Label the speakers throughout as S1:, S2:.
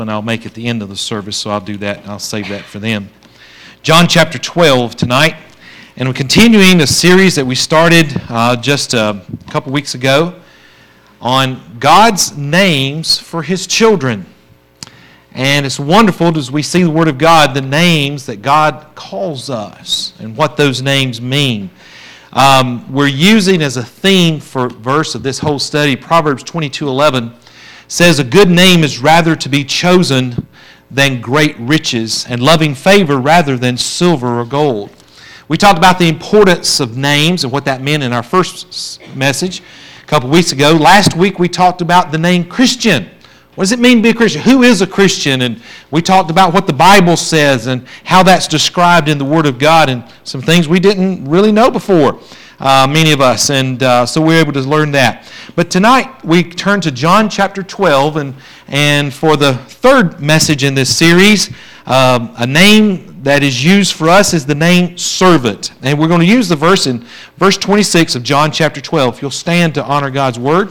S1: I'll make at the end of the service, so I'll do that. I'll save that for them. John chapter 12 tonight, and we're continuing a series that we started just a couple weeks ago on God's names for His children. And it's wonderful as we see the Word of God, the names that God calls us and what those names mean. We're using as a theme for verse of this whole study, Proverbs 22:11 says, "A good name is rather to be chosen than great riches, and loving favor rather than silver or gold." We talked about the importance of names and what that meant in our first message a couple weeks ago. Last week we talked about the name Christian. What does it mean to be a Christian? Who is a Christian? And we talked about what the Bible says and how that's described in the Word of God and some things we didn't really know before, many of us. And so we were able to learn that. But tonight we turn to John chapter 12, and for the third message in this series, a name that is used for us is the name servant. And we're going to use the verse in verse 26 of John chapter 12. If you'll stand to honor God's Word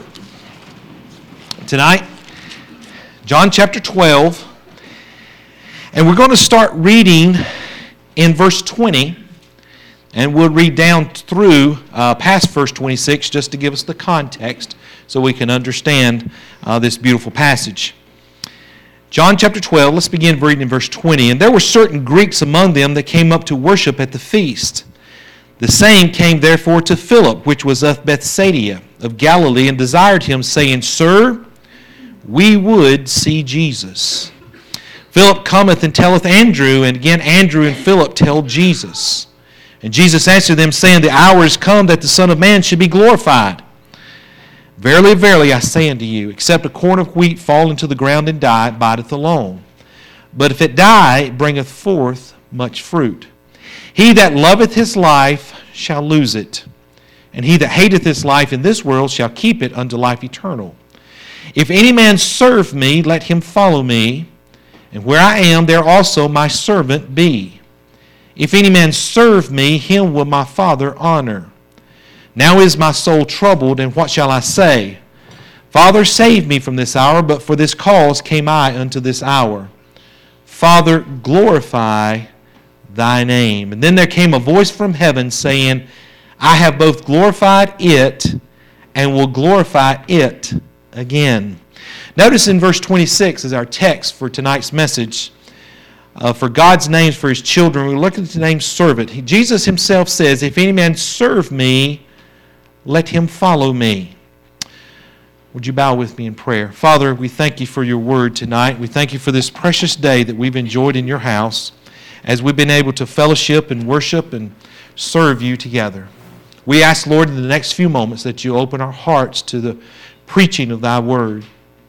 S1: tonight. John chapter 12, and we're going to start reading in verse 20, and we'll read down through past verse 26 just to give us the context so we can understand this beautiful passage. John chapter 12, let's begin reading in verse 20. "And there were certain Greeks among them that came up to worship at the feast. The same came therefore to Philip, which was of Bethsaida of Galilee, and desired him, saying, Sir, we would see Jesus. Philip cometh and telleth Andrew, and again Andrew and Philip tell Jesus. And Jesus answered them, saying, The hour is come that the Son of Man should be glorified. Verily, verily, I say unto you, except a corn of wheat fall into the ground and die, it abideth alone. But if it die, it bringeth forth much fruit. He that loveth his life shall lose it, and he that hateth his life in this world shall keep it unto life eternal. If any man serve me, let him follow me, and where I am, there also my servant be. If any man serve me, him will my Father honor. Now is my soul troubled, and what shall I say? Father, save me from this hour, but for this cause came I unto this hour. Father, glorify thy name. And then there came a voice from heaven saying, I have both glorified it and will glorify it again. Notice in verse 26 is our text for tonight's message. For God's names for His children, we look at the name servant. Jesus Himself says, If any man serve me, let him follow me. Would you bow with me in prayer? Father, we thank You for Your word tonight. We thank You for this precious day that we've enjoyed in Your house as we've been able to fellowship and worship and serve You together. We ask, Lord, in the next few moments that You open our hearts to the preaching of Thy word.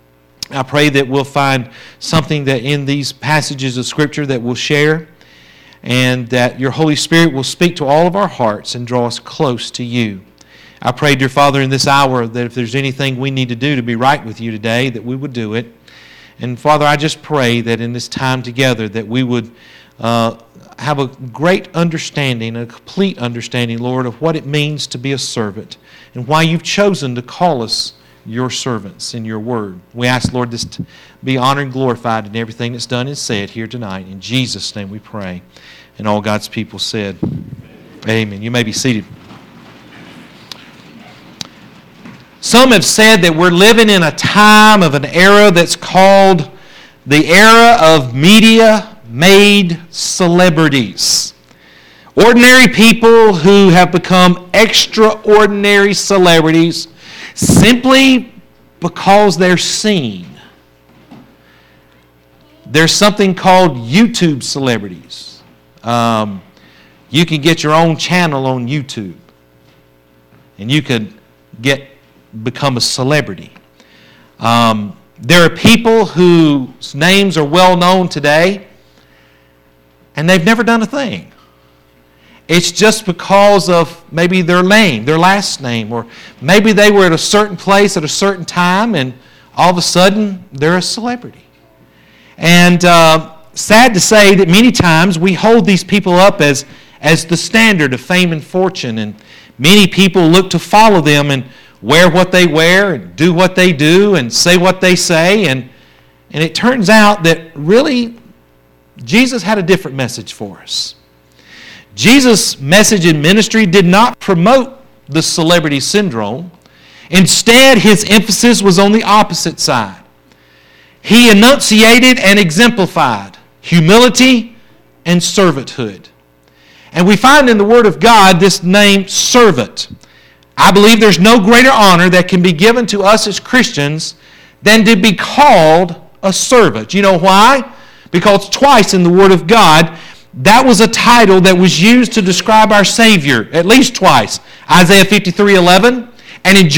S1: I pray that we'll find something that in these passages of Scripture that we'll share, and that Your Holy Spirit will speak to all of our hearts and draw us close to You. I pray, dear Father, in this hour that if there's anything we need to do to be right with You today, that we would do it. And Father, I just pray that in this time together that we would have a great understanding, a complete understanding, Lord, of what it means to be a servant and why You've chosen to call us Your servants in Your word. We ask, Lord, this to be honored and glorified in everything that's done and said here tonight. In Jesus' name we pray. And all God's people said, Amen. You may be seated. Some have said that we're living in a time of an era that's called the era of media-made celebrities. Ordinary people who have become extraordinary celebrities simply because they're seen. There's something called YouTube celebrities. You can get your own channel on YouTube, and you could become a celebrity. There are people whose names are well known today, and they've never done a thing. It's just because of maybe their name, their last name, or maybe they were at a certain place at a certain time, and all of a sudden they're a celebrity. And sad to say that many times we hold these people up as the standard of fame and fortune, and many people look to follow them and wear what they wear and do what they do and say what they say, and And it turns out that really Jesus had a different message for us. Jesus' message in ministry did not promote the celebrity syndrome. Instead, his emphasis was on the opposite side. He enunciated and exemplified humility and servanthood. And we find in the Word of God this name servant. I believe there's no greater honor that can be given to us as Christians than to be called a servant. You know why? Because twice in the Word of God, that was a title that was used to describe our Savior, at least twice. Isaiah 53:11 and in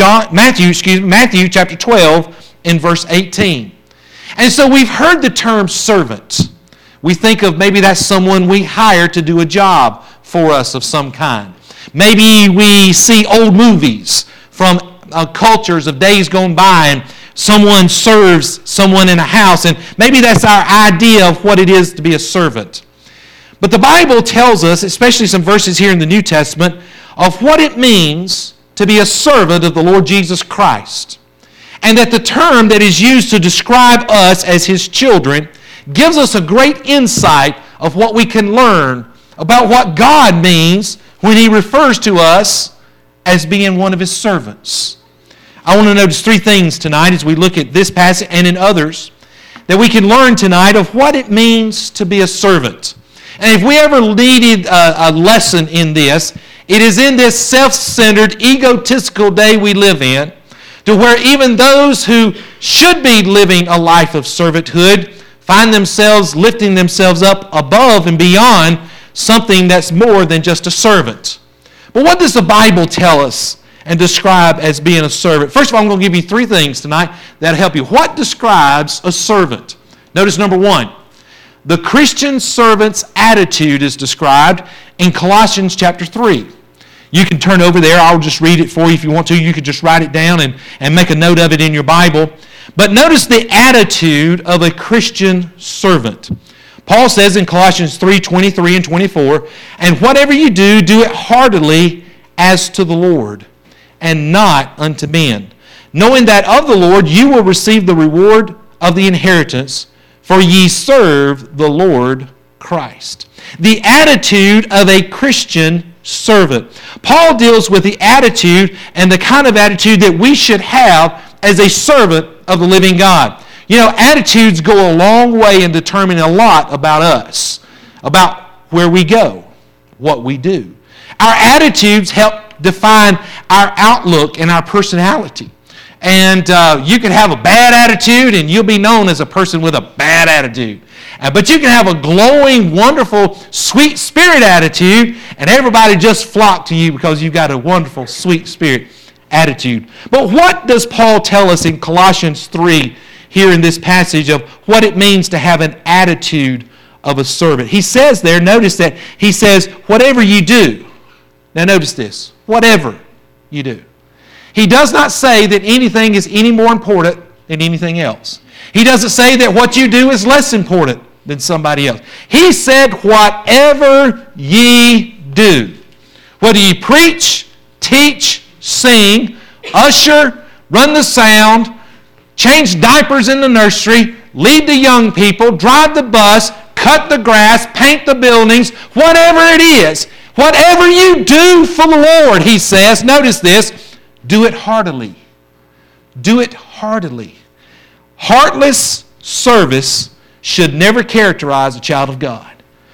S1: Matthew chapter 12 in verse 18. And so we've heard the term servant. We think of maybe that's someone we hire to do a job for us of some kind. Maybe we see old movies from cultures of days gone by and someone serves someone in a house, and maybe that's our idea of what it is to be a servant. But the Bible tells us, especially some verses here in the New Testament, of what it means to be a servant of the Lord Jesus Christ. And that the term that is used to describe us as His children gives us a great insight of what we can learn about what God means when He refers to us as being one of His servants. I want to notice three things tonight as we look at this passage and in others that we can learn tonight of what it means to be a servant. And if we ever needed a lesson in this, it is in this self-centered, egotistical day we live in, to where even those who should be living a life of servanthood find themselves lifting themselves up above and beyond something that's more than just a servant. But what does the Bible tell us and describe as being a servant? First of all, I'm going to give you three things tonight that'll help you. What describes a servant? Notice number one, the Christian servant's attitude is described in Colossians chapter 3. You can turn over there. I'll just read it for you if you want to. You could just write it down and make a note of it in your Bible. But notice the attitude of a Christian servant. Paul says in Colossians 3:23 and 24, "And whatever you do, do it heartily as to the Lord, and not unto men, knowing that of the Lord you will receive the reward of the inheritance, for ye serve the Lord Christ." The attitude of a Christian servant. Paul deals with the attitude and the kind of attitude that we should have as a servant of the living God. You know, attitudes go a long way in determining a lot about us, about where we go, what we do. Our attitudes help define our outlook and our personality. And you can have a bad attitude and you'll be known as a person with a bad attitude. But you can have a glowing, wonderful, sweet spirit attitude and everybody just flock to you because you've got a wonderful, sweet spirit attitude. But what does Paul tell us in Colossians 3 here in this passage of what it means to have an attitude of a servant? He says there, notice that he says, whatever you do. Now notice this, whatever you do. He does not say that anything is any more important than anything else. He doesn't say that what you do is less important than somebody else. He said, whatever ye do. Whether you preach, teach, sing, usher, run the sound, change diapers in the nursery, lead the young people, drive the bus, cut the grass, paint the buildings, whatever it is, whatever you do for the Lord, he says, notice this, do it heartily. Do it heartily. Heartless service should never characterize a child of God.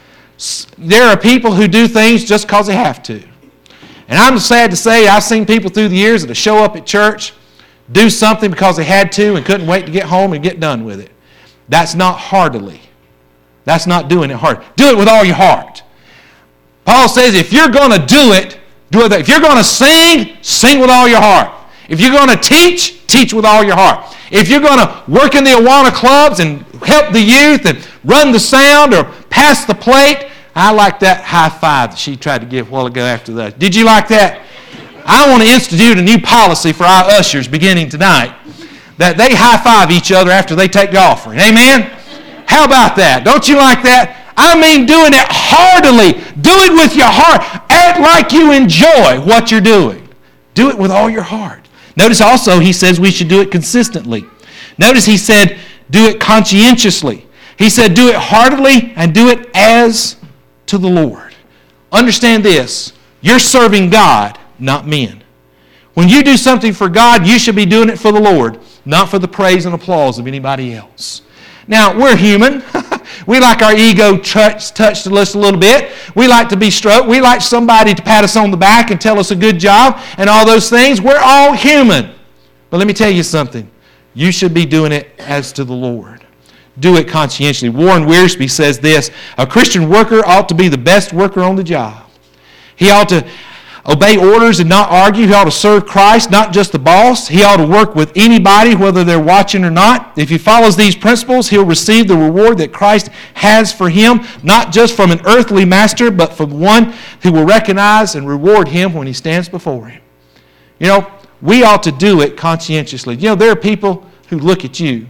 S1: There are people who do things just because they have to. And I'm sad to say I've seen people through the years that show up at church, do something because they had to and couldn't wait to get home and get done with it. That's not heartily. That's not doing it hard. Do it with all your heart. Paul says if you're going to do it, do it. If you're going to sing, sing with all your heart. If you're going to teach, teach with all your heart. If you're going to work in the Awana clubs and help the youth and run the sound or pass the plate, I like that high five that she tried to give a while ago after that. Did you like that? I want to institute a new policy for our ushers beginning tonight, that they high five each other after they take the offering. Amen? How about that? Don't you like that? I mean doing it heartily. Do it with your heart. Act like you enjoy what you're doing. Do it with all your heart. Notice also he says we should do it consistently. Notice he said, do it conscientiously. He said, do it heartily and do it as to the Lord. Understand this. You're serving God, not men. When you do something for God, you should be doing it for the Lord, not for the praise and applause of anybody else. Now, we're human. We like our ego touched just a little bit. We like to be stroked. We like somebody to pat us on the back and tell us a good job and all those things. We're all human. But let me tell you something. You should be doing it as to the Lord. Do it conscientiously. Warren Wiersbe says this, a Christian worker ought to be the best worker on the job. He ought to obey orders and not argue. He ought to serve Christ, not just the boss. He ought to work with anybody, whether they're watching or not. If he follows these principles, he'll receive the reward that Christ has for him, not just from an earthly master, but from one who will recognize and reward him when he stands before him. You know, we ought to do it conscientiously. You know, there are people who look at you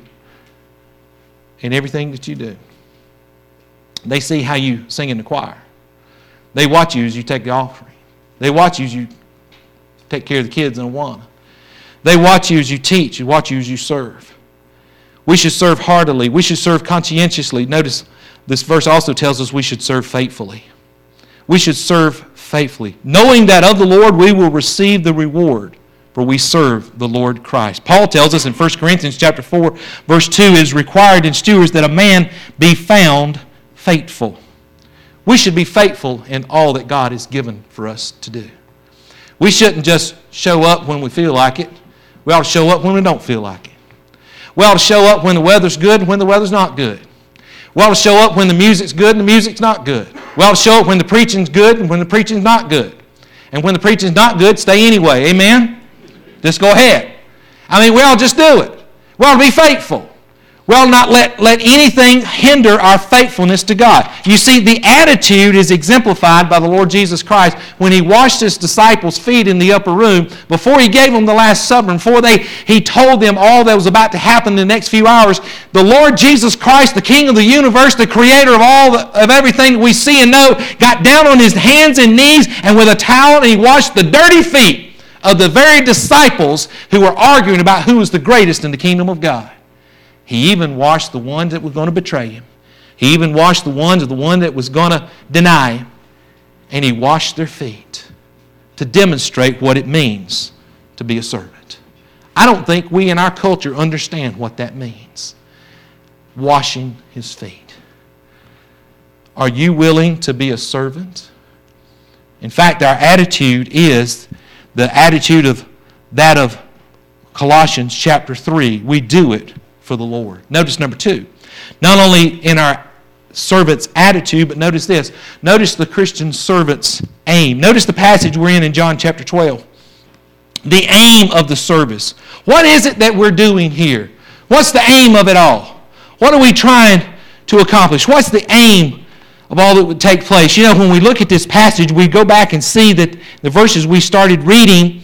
S1: in everything that you do. They see how you sing in the choir. They watch you as you take the offering. They watch you as you take care of the kids in Awana. They watch you as you teach. They watch you as you serve. We should serve heartily. We should serve conscientiously. Notice this verse also tells us we should serve faithfully. We should serve faithfully, knowing that of the Lord we will receive the reward, for we serve the Lord Christ. Paul tells us in 1 Corinthians chapter 4, verse 2, it is required in stewards that a man be found faithful. We should be faithful in all that God has given for us to do. We shouldn't just show up when we feel like it. We ought to show up when we don't feel like it. We ought to show up when the weather's good and when the weather's not good. We ought to show up when the music's good and the music's not good. We ought to show up when the preaching's good and when the preaching's not good. And when the preaching's not good, stay anyway. Amen? Just go ahead. I mean, we ought to just do it. We ought to be faithful. We ought not let anything hinder our faithfulness to God. You see, the attitude is exemplified by the Lord Jesus Christ when He washed His disciples' feet in the upper room before He gave them the Last Supper, before He told them all that was about to happen in the next few hours. The Lord Jesus Christ, the King of the universe, the Creator of everything that we see and know, got down on His hands and knees and with a towel and He washed the dirty feet of the very disciples who were arguing about who was the greatest in the kingdom of God. He even washed the ones that were going to betray Him. He even washed the one that was going to deny Him. And He washed their feet to demonstrate what it means to be a servant. I don't think we in our culture understand what that means. Washing His feet. Are you willing to be a servant? In fact, our attitude is the attitude of that of Colossians chapter 3. We do it for the Lord. Notice number 2. Not only in our servant's attitude, but notice this. Notice the Christian servant's aim. Notice the passage we're in John chapter 12. The aim of the service. What is it that we're doing here? What's the aim of it all? What are we trying to accomplish? What's the aim of all that would take place? You know, when we look at this passage, we go back and see that the verses we started reading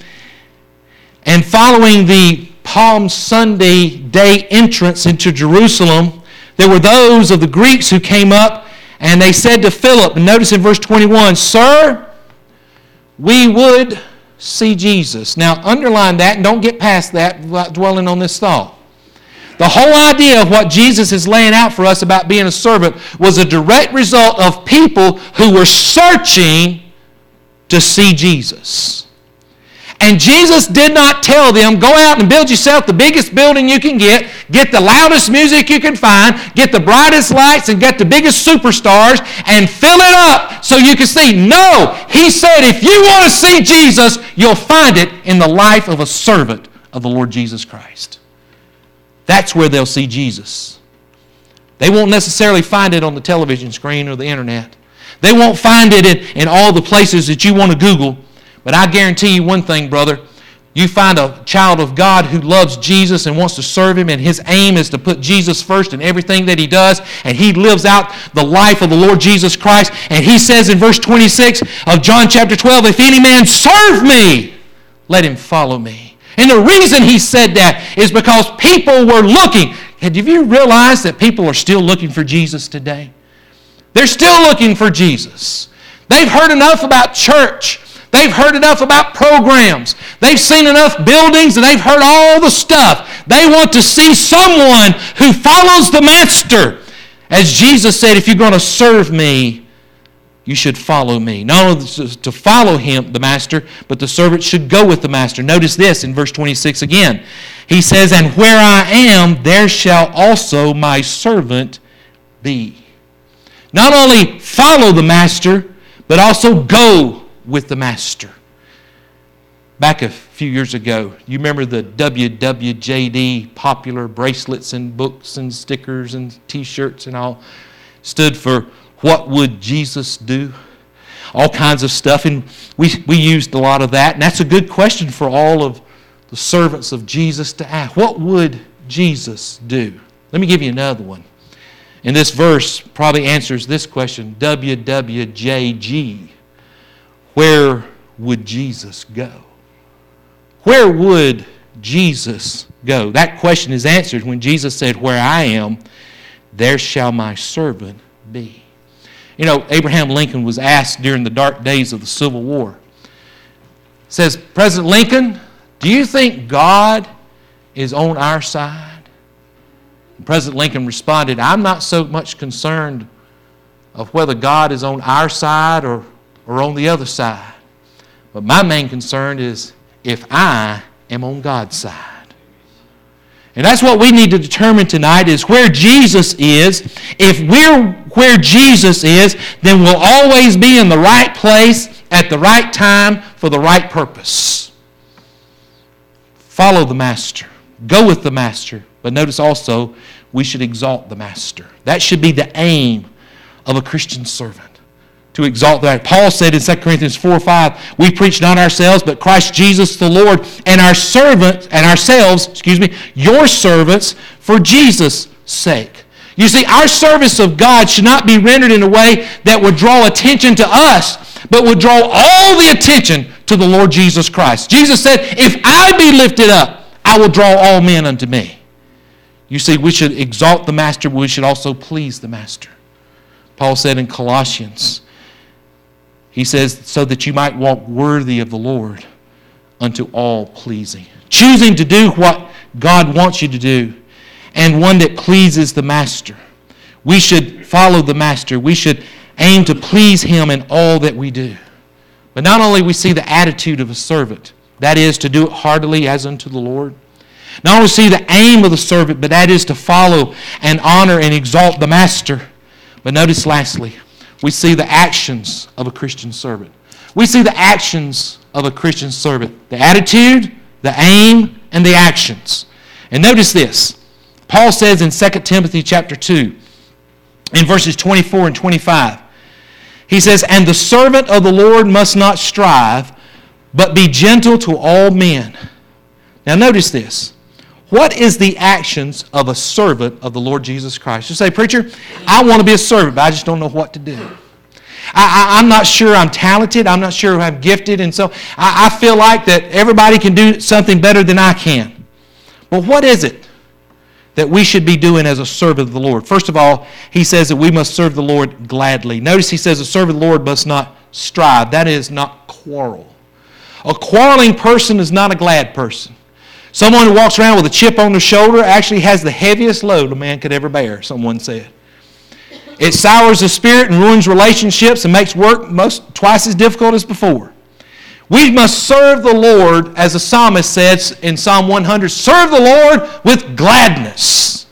S1: and following the Palm Sunday day entrance into Jerusalem, there were those of the Greeks who came up and they said to Philip, and notice in verse 21, "Sir, we would see Jesus." Now underline that and don't get past that without dwelling on this thought. The whole idea of what Jesus is laying out for us about being a servant was a direct result of people who were searching to see Jesus. And Jesus did not tell them, go out and build yourself the biggest building you can get the loudest music you can find, get the brightest lights, and get the biggest superstars, and fill it up so you can see. No! He said, if you want to see Jesus, you'll find it in the life of a servant of the Lord Jesus Christ. That's where they'll see Jesus. They won't necessarily find it on the television screen or the internet. They won't find it in all the places that you want to Google. But I guarantee you one thing, brother. You find a child of God who loves Jesus and wants to serve Him, and his aim is to put Jesus first in everything that he does, and he lives out the life of the Lord Jesus Christ. And he says in verse 26 of John chapter 12, "If any man serve me, let him follow me." And the reason he said that is because people were looking. Have you realized that people are still looking for Jesus today? They're still looking for Jesus. They've heard enough about church. They've heard enough about programs. They've seen enough buildings and they've heard all the stuff. They want to see someone who follows the Master. As Jesus said, if you're going to serve me, you should follow me. Not only to follow him, the Master, but the servant should go with the Master. Notice this in verse 26 again. He says, and where I am, there shall also my servant be. Not only follow the Master, but also go with the Master. Back a few years ago, you remember the WWJD popular bracelets and books and stickers and T-shirts and all? Stood for what would Jesus do? All kinds of stuff. And we used a lot of that. And that's a good question for all of the servants of Jesus to ask. What would Jesus do? Let me give you another one. And this verse probably answers this question. WWJG. Where would Jesus go? Where would Jesus go? That question is answered when Jesus said, where I am, there shall my servant be. You know, Abraham Lincoln was asked during the dark days of the Civil War. It says, President Lincoln, do you think God is on our side? And President Lincoln responded, I'm not so much concerned of whether God is on our side or on the other side. But my main concern is if I am on God's side. And that's what we need to determine tonight is where Jesus is. If we're where Jesus is, then we'll always be in the right place at the right time for the right purpose. Follow the Master. Go with the Master. But notice also, we should exalt the Master. That should be the aim of a Christian servant. To exalt that. Paul said in 2 Corinthians 4:5, we preach not ourselves, but Christ Jesus the Lord, and our servants, and ourselves, your servants, for Jesus' sake. You see, our service of God should not be rendered in a way that would draw attention to us, but would draw all the attention to the Lord Jesus Christ. Jesus said, if I be lifted up, I will draw all men unto me. You see, we should exalt the Master, but we should also please the Master. Paul said in Colossians, he says, so that you might walk worthy of the Lord unto all pleasing. Choosing to do what God wants you to do and one that pleases the Master. We should follow the Master. We should aim to please Him in all that we do. But not only we see the attitude of a servant, that is to do it heartily as unto the Lord. Not only see the aim of the servant, but that is to follow and honor and exalt the Master. But notice lastly, we see the actions of a Christian servant. We see the actions of a Christian servant. The attitude, the aim, and the actions. And notice this. Paul says in 2 Timothy chapter 2, in verses 24 and 25, he says, and the servant of the Lord must not strive, but be gentle to all men. Now notice this. What is the actions of a servant of the Lord Jesus Christ? You say, preacher, I want to be a servant, but I just don't know what to do. I'm not sure I'm talented. I'm not sure I'm gifted. And so I feel like that everybody can do something better than I can. Well, what is it that we should be doing as a servant of the Lord? First of all, he says that we must serve the Lord gladly. Notice he says a servant of the Lord must not strive. That is, not quarrel. A quarreling person is not a glad person. Someone who walks around with a chip on their shoulder actually has the heaviest load a man could ever bear, someone said. It sours the spirit and ruins relationships and makes work twice as difficult as before. We must serve the Lord, as the psalmist says in Psalm 100, serve the Lord with gladness.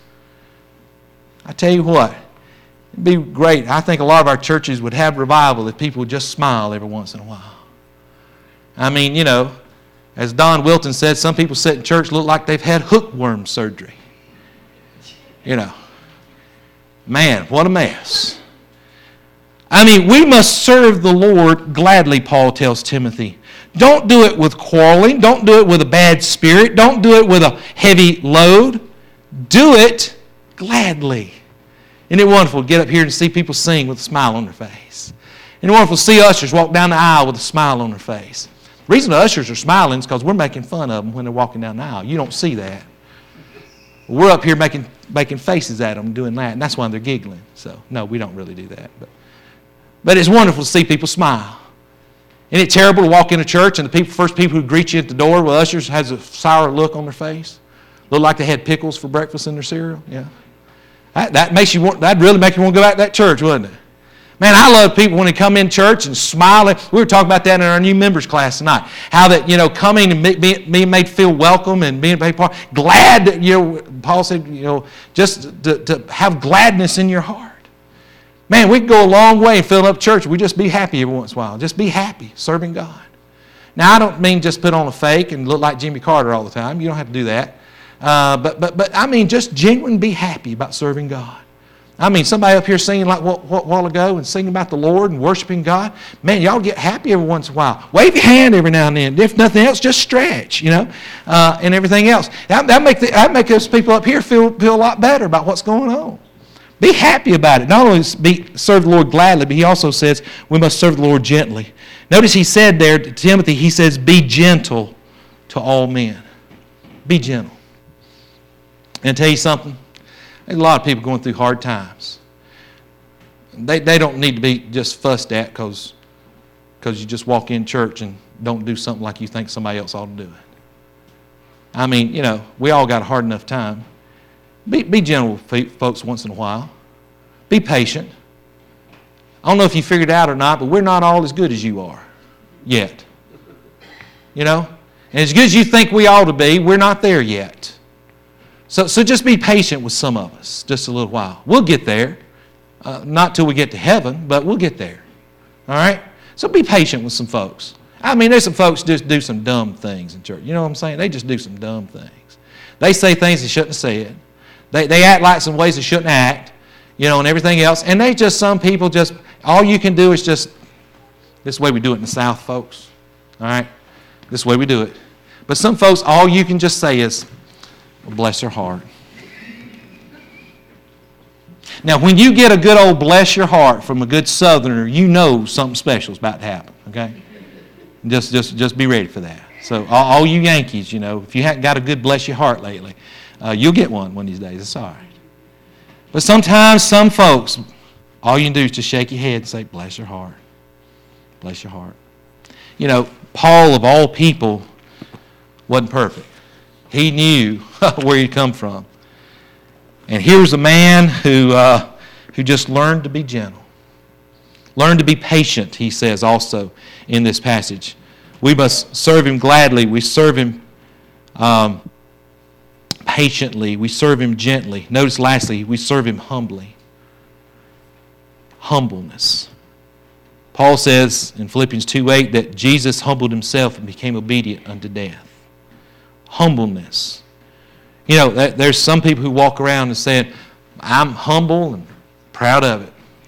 S1: I tell you what, it'd be great. I think a lot of our churches would have revival if people would just smile every once in a while. I mean, you know, as Don Wilton said, some people sit in church look like they've had hookworm surgery. You know. Man, what a mess. I mean, we must serve the Lord gladly, Paul tells Timothy. Don't do it with quarreling. Don't do it with a bad spirit. Don't do it with a heavy load. Do it gladly. Isn't it wonderful to get up here and see people sing with a smile on their face? Isn't it wonderful to see ushers walk down the aisle with a smile on their face? The reason the ushers are smiling is because we're making fun of them when they're walking down the aisle. You don't see that. We're up here making faces at them doing that, and that's why they're giggling. So, no, we don't really do that. But it's wonderful to see people smile. Isn't it terrible to walk into church and the first people who greet you at the door with ushers has a sour look on their face? Look like they had pickles for breakfast in their cereal? Yeah. That'd really make you want to go back to that church, wouldn't it? Man, I love people when they come in church and smiling. We were talking about that in our new members class tonight. How that, coming and being made feel welcome and being made part. Glad that, Paul said, just to have gladness in your heart. Man, we can go a long way in filling up church. We just be happy every once in a while. Just be happy serving God. Now, I don't mean just put on a fake and look like Jimmy Carter all the time. You don't have to do that. But I mean just genuinely be happy about serving God. I mean, somebody up here singing like what while ago and singing about the Lord and worshiping God. Man, y'all get happy every once in a while. Wave your hand every now and then. If nothing else, just stretch, and everything else. That make those people up here feel a lot better about what's going on. Be happy about it. Not only serve the Lord gladly, but he also says we must serve the Lord gently. Notice he said there to Timothy, he says, be gentle to all men. Be gentle. And tell you something, there's a lot of people going through hard times. They don't need to be just fussed at because you just walk in church and don't do something like you think somebody else ought to do it. I mean, we all got a hard enough time. Be gentle with folks once in a while. Be patient. I don't know if you figured it out or not, but we're not all as good as you are yet. And as good as you think we ought to be, we're not there yet. So just be patient with some of us, just a little while. We'll get there. Not till we get to heaven, but we'll get there. All right? So be patient with some folks. I mean, there's some folks just do some dumb things in church. You know what I'm saying? They just do some dumb things. They say things they shouldn't have said. They act like some ways they shouldn't act, and everything else. And some people all you can do is just, this way we do it in the South, folks. All right? This way we do it. But some folks, all you can just say is, well, bless their heart. Now, when you get a good old bless your heart from a good Southerner, you know something special is about to happen, okay? Just be ready for that. So all you Yankees, if you haven't got a good bless your heart lately, you'll get one of these days. It's all right. But sometimes some folks, all you can do is just shake your head and say, bless your heart. Bless your heart. Paul, of all people, wasn't perfect. He knew where he'd come from. And here's a man who just learned to be gentle. Learn to be patient, he says also in this passage. We must serve him gladly. We serve him patiently. We serve him gently. Notice lastly, we serve him humbly. Humbleness. Paul says in Philippians 2:8 that Jesus humbled himself and became obedient unto death. Humbleness. There's some people who walk around and say, I'm humble and proud of it.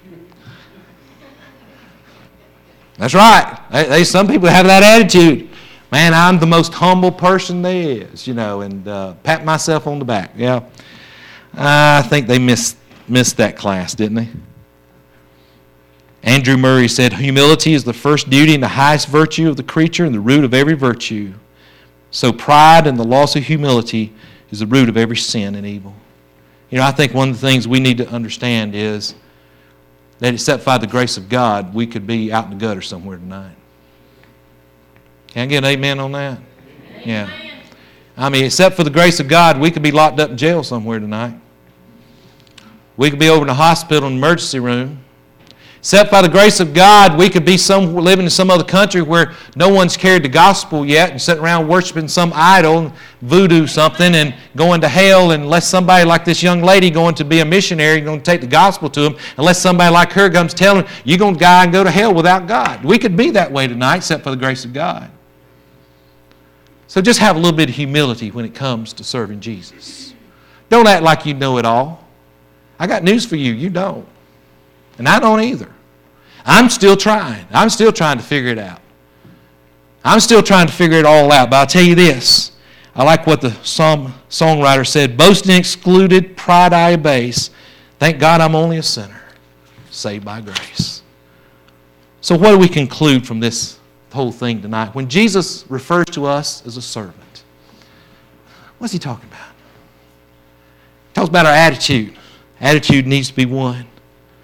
S1: That's right. Some people have that attitude. Man, I'm the most humble person there is, and pat myself on the back. Yeah. I think they missed that class, didn't they? Andrew Murray said, humility is the first duty and the highest virtue of the creature and the root of every virtue. So pride and the loss of humility is the root of every sin and evil. I think one of the things we need to understand is that except by the grace of God, we could be out in the gutter somewhere tonight. Can I get an amen on that? Amen. Yeah. I mean, except for the grace of God, we could be locked up in jail somewhere tonight. We could be over in a hospital, an emergency room. Except by the grace of God, we could be living in some other country where no one's carried the gospel yet and sitting around worshiping some idol, voodoo something, and going to hell unless somebody like this young lady going to be a missionary, going to take the gospel to them, unless somebody like her comes telling them, you're going to die and go to hell without God. We could be that way tonight except for the grace of God. So just have a little bit of humility when it comes to serving Jesus. Don't act like you know it all. I got news for you. You don't. And I don't either. I'm still trying. I'm still trying to figure it out. I'm still trying to figure it all out. But I'll tell you this. I like what the songwriter said. Boasting excluded, pride I abase. Thank God I'm only a sinner, saved by grace. So what do we conclude from this whole thing tonight? When Jesus refers to us as a servant, what's he talking about? He talks about our attitude. Attitude needs to be one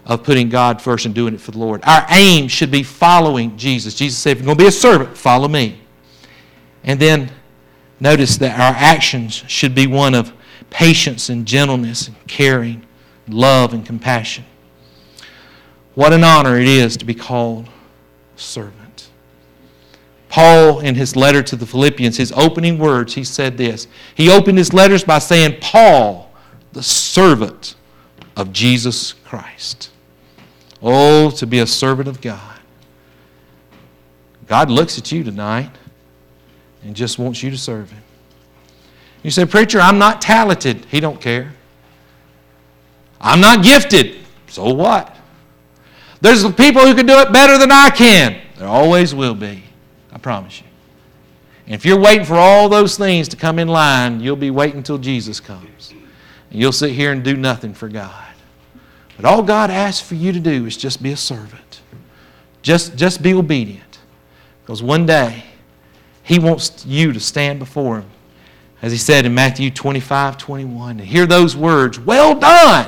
S1: of putting God first and doing it for the Lord. Our aim should be following Jesus. Jesus said, if you're going to be a servant, follow me. And then notice that our actions should be one of patience and gentleness and caring, love and compassion. What an honor it is to be called a servant. Paul, in his letter to the Philippians, his opening words, he said this. He opened his letters by saying, Paul, the servant of Jesus Christ. Oh, to be a servant of God. God looks at you tonight and just wants you to serve Him. You say, preacher, I'm not talented. He don't care. I'm not gifted. So what? There's people who can do it better than I can. There always will be. I promise you. And if you're waiting for all those things to come in line, you'll be waiting until Jesus comes. And you'll sit here and do nothing for God. But all God asks for you to do is just be a servant. Just be obedient. Because one day, He wants you to stand before Him. As He said in Matthew 25:21, and hear those words, well done,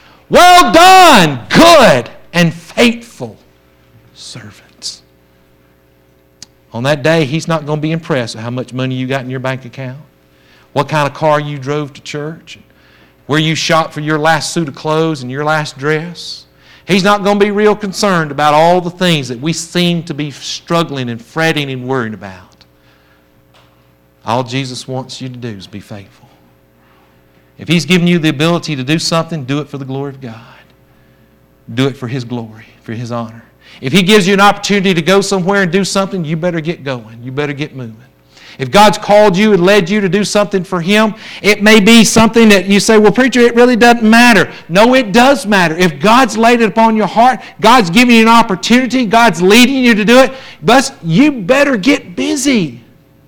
S1: good and faithful servants. On that day, He's not going to be impressed with how much money you got in your bank account, what kind of car you drove to church, where you shopped for your last suit of clothes and your last dress. He's not going to be real concerned about all the things that we seem to be struggling and fretting and worrying about. All Jesus wants you to do is be faithful. If He's given you the ability to do something, do it for the glory of God. Do it for His glory, for His honor. If He gives you an opportunity to go somewhere and do something, you better get going. You better get moving. If God's called you and led you to do something for Him, it may be something that you say, well, preacher, it really doesn't matter. No, it does matter. If God's laid it upon your heart, God's giving you an opportunity, God's leading you to do it, but you better get busy.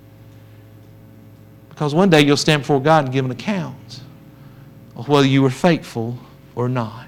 S1: Because one day you'll stand before God and give an account of whether you were faithful or not.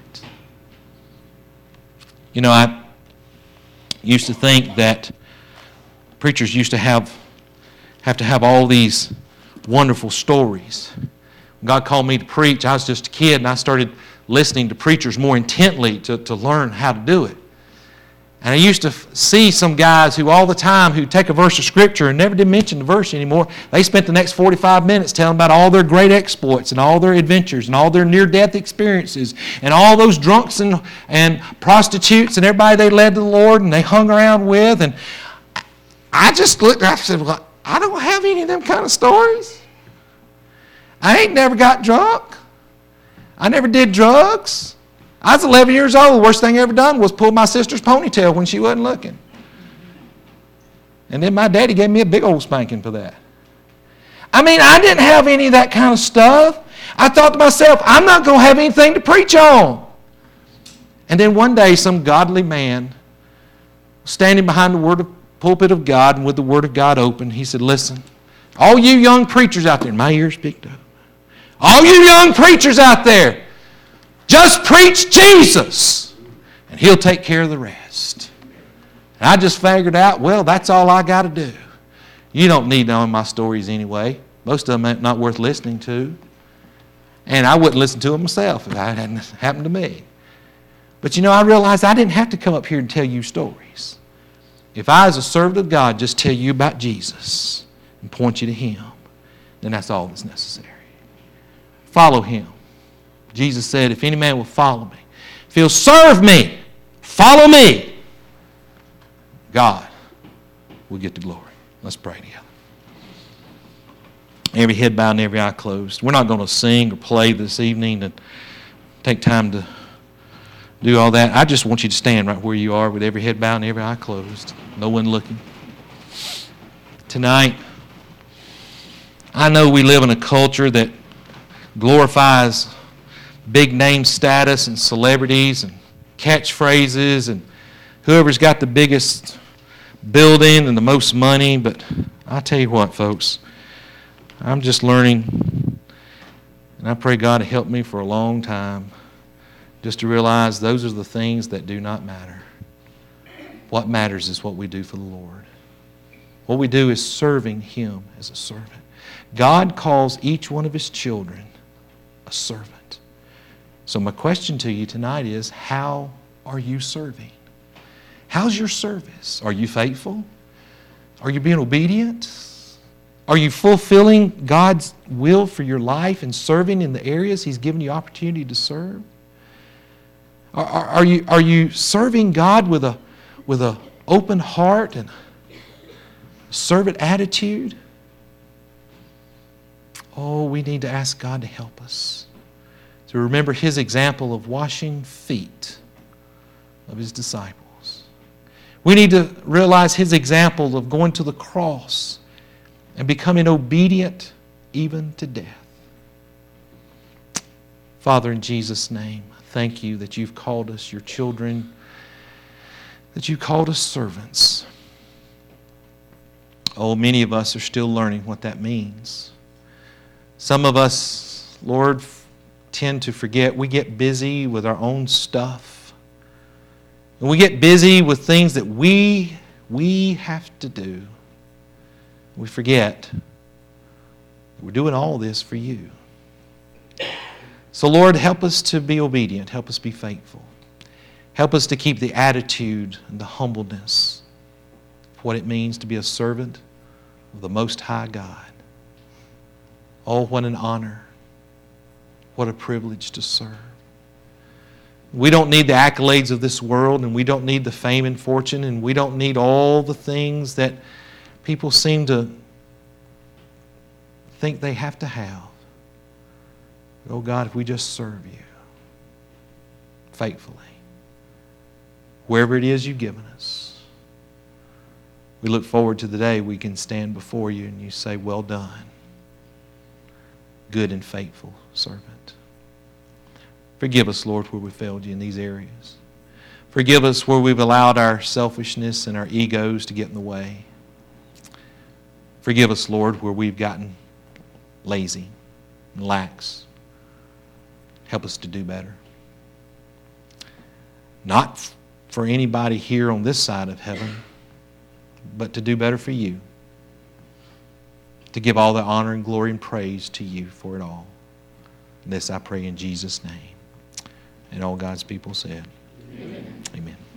S1: You know, I used to think that preachers used to have to have all these wonderful stories. When God called me to preach, I was just a kid, and I started listening to preachers more intently to learn how to do it. And I used to see some guys who all the time who take a verse of Scripture and never did mention the verse anymore. They spent the next 45 minutes telling about all their great exploits and all their adventures and all their near-death experiences and all those drunks and prostitutes and everybody they led to the Lord and they hung around with. And I just looked and I said, well, I don't have any of them kind of stories. I ain't never got drunk. I never did drugs. I was 11 years old. The worst thing I ever done was pull my sister's ponytail when she wasn't looking. And then my daddy gave me a big old spanking for that. I mean, I didn't have any of that kind of stuff. I thought to myself, I'm not going to have anything to preach on. And then one day, some godly man, standing behind the pulpit of God and with the Word of God open, he said, listen, all you young preachers out there, and my ears picked up, all you young preachers out there, just preach Jesus, and He'll take care of the rest. And I just figured out, well, that's all I got to do. You don't need to know my stories anyway. Most of them ain't not worth listening to. And I wouldn't listen to them myself if that hadn't happened to me. But you know, I realized I didn't have to come up here and tell you stories. If I, as a servant of God, just tell you about Jesus and point you to Him, then that's all that's necessary. Follow Him. Jesus said, if any man will follow me, if he'll serve me, follow me, God will get the glory. Let's pray together. Every head bowed and every eye closed. We're not going to sing or play this evening and take time to do all that. I just want you to stand right where you are with every head bowed and every eye closed. No one looking. Tonight, I know we live in a culture that glorifies big name status and celebrities and catchphrases and whoever's got the biggest building and the most money. But I tell you what, folks, I'm just learning, and I pray God to help me for a long time just to realize those are the things that do not matter. What matters is what we do for the Lord. What we do is serving Him as a servant. God calls each one of His children a servant. So my question to you tonight is, how are you serving? How's your service? Are you faithful? Are you being obedient? Are you fulfilling God's will for your life and serving in the areas He's given you opportunity to serve? Are you serving God with a open heart and servant attitude? Oh, we need to ask God to help us to remember His example of washing feet of His disciples. We need to realize His example of going to the cross and becoming obedient even to death. Father, in Jesus' name, thank you that you've called us your children, that you called us servants. Oh, many of us are still learning what that means. Some of us, Lord, tend to forget. We get busy with our own stuff. And we get busy with things that we have to do. We forget we're doing all this for you. So, Lord, help us to be obedient. Help us be faithful. Help us to keep the attitude and the humbleness of what it means to be a servant of the Most High God. Oh, what an honor. What a privilege to serve. We don't need the accolades of this world, and we don't need the fame and fortune, and we don't need all the things that people seem to think they have to have. But, oh God, if we just serve you faithfully, wherever it is you've given us, we look forward to the day we can stand before you and you say, well done, good and faithful servant. Forgive us, Lord, where we failed you in these areas. Forgive us where we've allowed our selfishness and our egos to get in the way. Forgive us, Lord, where we've gotten lazy and lax. Help us to do better. Not for anybody here on this side of heaven, but to do better for you. To give all the honor and glory and praise to you for it all. And this I pray in Jesus' name. And all God's people said.